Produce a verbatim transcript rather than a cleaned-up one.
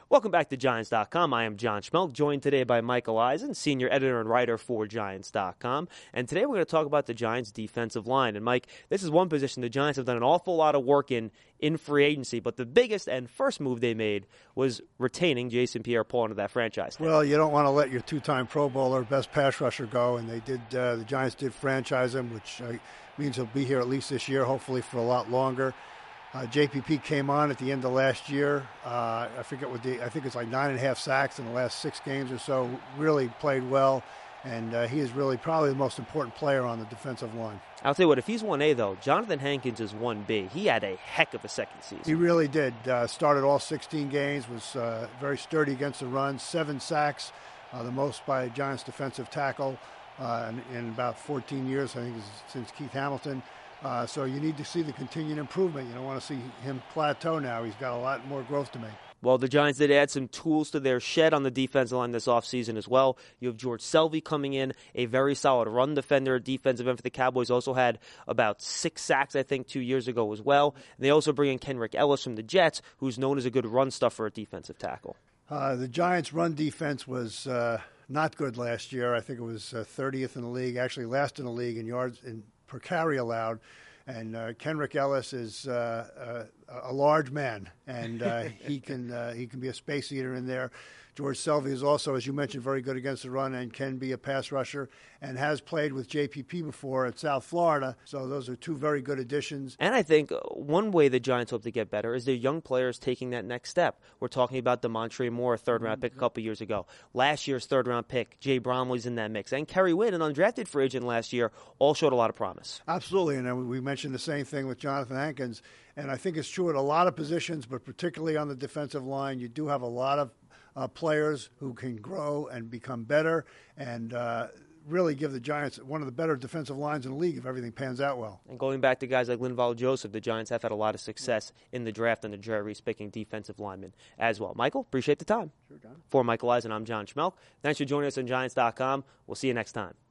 Welcome back to Giants dot com. I am John Schmelk, joined today by Michael Eisen, senior editor and writer for Giants dot com. And today we're going to talk about the Giants' defensive line. And, Mike, this is one position the Giants have done an awful lot of work in in free agency. But the biggest and first move they made was retaining Jason Pierre-Paul into that franchise. Well, you don't want to let your two-time Pro Bowler, best pass rusher, go. And they did. Uh, the Giants did franchise him, which uh, means he'll be here at least this year, hopefully for a lot longer. Uh, J P P came on at the end of last year. Uh, I forget what the I think it's like nine and a half sacks in the last six games or so. Really played well, and uh, he is really probably the most important player on the defensive line. I'll tell you what, if he's one A, though, Jonathan Hankins is one B. He had a heck of a second season. He really did. Uh, started all sixteen games, was uh, very sturdy against the run, seven sacks, uh, the most by a Giants defensive tackle uh, in, in about fourteen years, I think, since Keith Hamilton. Uh, so you need to see the continued improvement. You don't want to see him plateau now. He's got a lot more growth to make. Well, the Giants did add some tools to their shed on the defensive line this offseason as well. You have George Selvey coming in, a very solid run defender, defensive end for the Cowboys. Also had about six sacks, I think, two years ago as well. And they also bring in Kenrick Ellis from the Jets, who's known as a good run stuffer at defensive tackle. Uh, the Giants' run defense was uh, not good last year. I think it was uh, thirtieth in the league, actually last in the league in yards in per carry allowed, and uh, Kenrick Ellis is uh, uh, a large man, and uh, he can uh, he can be a space eater in there. George Selvey is also, as you mentioned, very good against the run and can be a pass rusher and has played with J P P before at South Florida. So those are two very good additions. And I think one way the Giants hope to get better is their young players taking that next step. We're talking about DeMontre Moore, a third-round pick a couple years ago. Last year's third-round pick, Jay Bromley's in that mix. And Kerry Wynn, an undrafted free agent last year, all showed a lot of promise. Absolutely, and we mentioned the same thing with Jonathan Hankins. And I think it's true at a lot of positions, but particularly on the defensive line, you do have a lot of uh, players who can grow and become better and uh, really give the Giants one of the better defensive lines in the league if everything pans out well. And going back to guys like Linval Joseph, the Giants have had a lot of success in the draft under Jerry Reese picking defensive linemen as well. Michael, appreciate the time. Sure, John. For Michael Eisen, I'm John Schmelk. Thanks for joining us on Giants dot com. We'll see you next time.